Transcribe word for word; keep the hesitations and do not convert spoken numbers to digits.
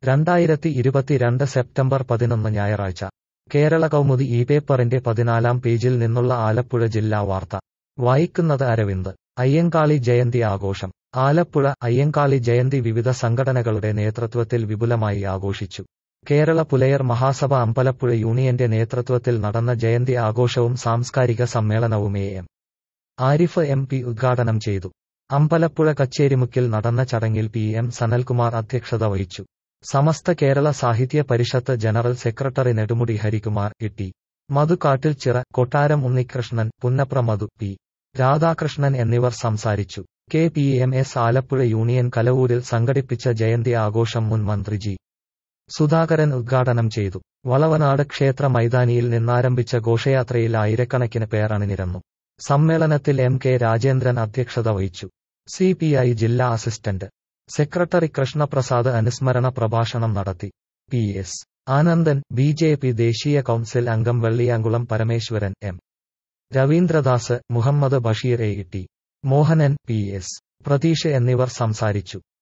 രണ്ടായിരത്തി ഇരുപത്തിരണ്ട് സെപ്റ്റംബർ പതിനൊന്ന് ഞായറാഴ്ച കേരള കൗമുദി ഈ പേപ്പറിന്റെ പതിനാലാം പേജിൽ നിന്നുള്ള ആലപ്പുഴ ജില്ലാ വാർത്ത വായിക്കുന്നത് അരവിന്ദ്. അയ്യങ്കാളി ജയന്തി ആഘോഷം. ആലപ്പുഴ. അയ്യങ്കാളി ജയന്തി വിവിധ സംഘടനകളുടെ നേതൃത്വത്തിൽ വിപുലമായി ആഘോഷിച്ചു. കേരള പുലയർ മഹാസഭ അമ്പലപ്പുഴ യൂണിയന്റെ നേതൃത്വത്തിൽ നടന്ന ജയന്തി ആഘോഷവും സാംസ്കാരിക സമ്മേളനവും A M Arif M P ഉദ്ഘാടനം ചെയ്തു. അമ്പലപ്പുഴ കച്ചേരിമുക്കിൽ നടന്ന ചടങ്ങിൽ പി എം സനൽകുമാർ അധ്യക്ഷത വഹിച്ചു. Samastha Kerala Sahithya Parishath general secretary Nedumudi Harikumar, E T. Madhu, Kattilchira, Kottaram Unnikrishnan, Punnapra Madhu, P. Radhakrishnan എന്നിവർ സംസാരിച്ചു. K P M S Alappuzha union കലവൂരിൽ സംഘടിപ്പിച്ച ജയന്തി ആഘോഷം മുൻ മന്ത്രി ജി. സുധാകരൻ ഉദ്ഘാടനം ചെയ്തു. വളവനാട് ക്ഷേത്ര മൈതാനിയിൽ നിന്നാരംഭിച്ച ഘോഷയാത്രയിൽ ആയിരക്കണക്കിന് പേർ അണിനിരന്നു. സമ്മേളനത്തിൽ എം കെ രാജേന്ദ്രൻ അധ്യക്ഷത വഹിച്ചു. സി പി ഐ ജില്ലാ അസിസ്റ്റന്റ് സെക്രട്ടറി കൃഷ്ണപ്രസാദ് അനുസ്മരണ പ്രഭാഷണം നടത്തി. P S Anandan, B J P ദേശീയ കൗൺസിൽ അംഗം Velliyankulam Parameswaran, M Raveendradas, Muhammad Basheer, A T Mohanan, P S Pratheesh എന്നിവർ സംസാരിച്ചു.